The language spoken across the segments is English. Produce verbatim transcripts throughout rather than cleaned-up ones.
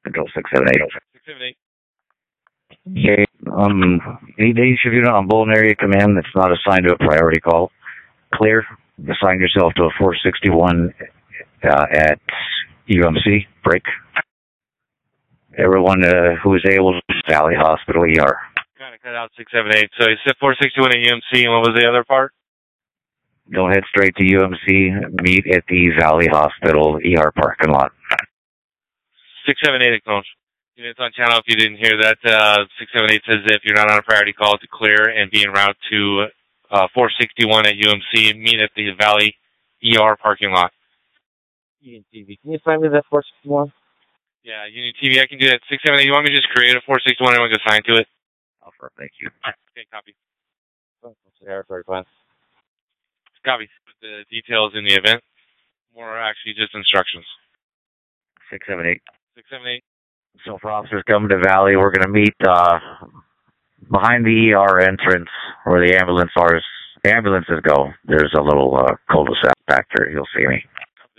Control six seven eight. six seven eight. Okay, um, any days if you're not on Bolton Area Command that's not assigned to a priority call, clear. Assign yourself to a four sixty-one uh, at U M C, break. Everyone uh, who is able to Valley Hospital E R. Kind of cut out six seven eight. So you said four sixty-one at U M C, and what was the other part? Go head straight to U M C, meet at the Valley Hospital E R parking lot. six seven eight acknowledged. Units on channel, if you didn't hear that, uh, six seven eight says if you're not on a priority call to clear and be en route to uh, four sixty-one at U M C, meet at the Valley E R parking lot. Union T V, can you find me that four sixty-one? Yeah, Union T V, I can do that. six seven eight, you want me to just create a four sixty-one and everyone can assign to it? Offer, thank you. Okay, copy. Territory plan. Copy. The details in the event, more actually just instructions. six seven eight. six seven eight. So for officers coming to Valley, we're going to meet uh, behind the E R entrance where the ambulance are, ambulances go. There's a little uh, cul-de-sac back there. You'll see me.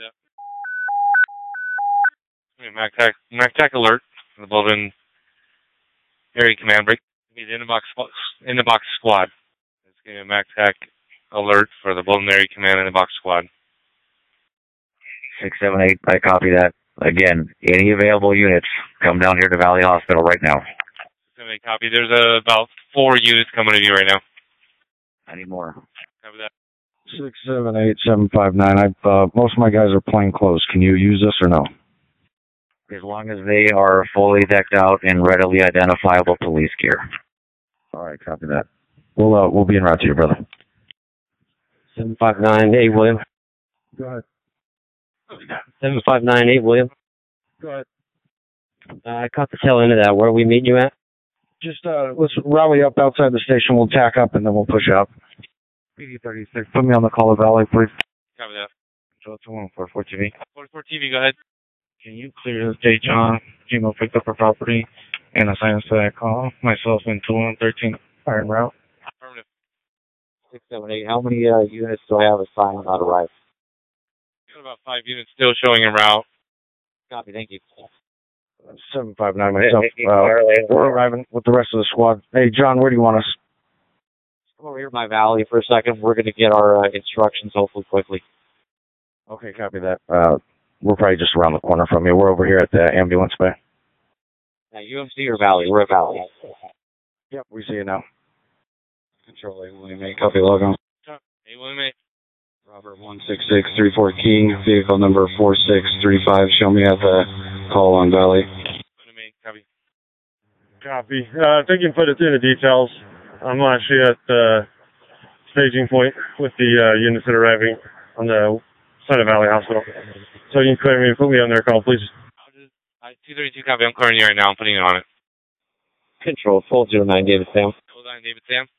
Yeah. MacTac, MacTac alert. The Bolton Area Command break. Meet in the box, in the box squad. Let's give me a MacTac alert for the Bolton Area Command in the box squad. six seven eight, I copy that. Again, any available units, come down here to Valley Hospital right now. six seven eight, copy. There's uh, about four units coming to you right now. I need more. Copy that. Six seven eight seven five nine. I uh, most of my guys are plain clothes. Can you use this or no? As long as they are fully decked out in readily identifiable police gear. All right, copy that. We'll uh, we'll be en route to you, brother. seven five nine eight, William. Go ahead. seven five nine eight, William. Go ahead. Uh, I caught the tail end of that. Where are we meeting you at? Just uh, let's rally up outside the station. We'll tack up and then we'll push up. P D thirty-six. Put me on the call of Valley, please. Copy that. Control two one four four T V. forty-four T V, go ahead. Can you clear this J. John? Gmail picked up our property and assign us to that call. Myself and two one thirteen Iron Route. Affirmative. six seven eight. How many uh, units do I have assigned not arrived? Got about five units still showing en route. Copy, thank you. seven five nine myself. Uh, we're arriving with the rest of the squad. Hey, John, where do you want us? Come over here by Valley for a second. We're going to get our uh, instructions hopefully quickly. Okay, copy that. Uh, we're probably just around the corner from you. We're over here at the ambulance bay. Now, U M C or Valley? We're at Valley. Yep, we see you now. Control eight, William eight. Copy, logo. Hey, William eight. Robert one six six three four King, vehicle number four six three five. Show me at the call on Valley. William eight, copy. Copy. Uh, I think you can put it through the details. I'm actually at the staging point with the uh, units that are arriving on the side of Valley Hospital. So you can clear me and put me on their call, please. I'll just, I, two thirty-two copy. I'm clearing you right now. I'm putting it on it. Control four zero nine, David Sam. Hold on, David Sam.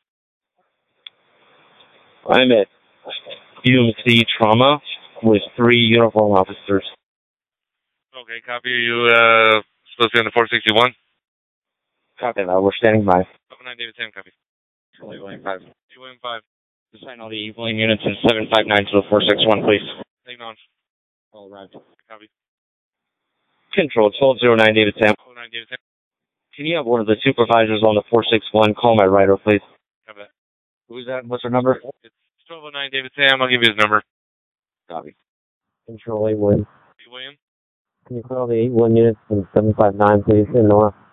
I'm at U M C Trauma with three uniform officers. Okay, copy. Are you uh, supposed to be on the four sixty-one? Copy that. We're standing by. Seven nine, David Sam, copy. William five. William five. Assign all the William units in seven five nine to the four six one, please. Acknowledge. All right. Copy. Control twelve zero nine, David Sam. Hold on, David Sam. Can you have one of the supervisors on the four six one call my rider, please? Copy that. Who's that? What's her number? It's twelve oh nine, David Sam. I'll give you his number. Copy. Control eight one. Hey, William. Can you call the eight one units in seven five nine, please, in Nora?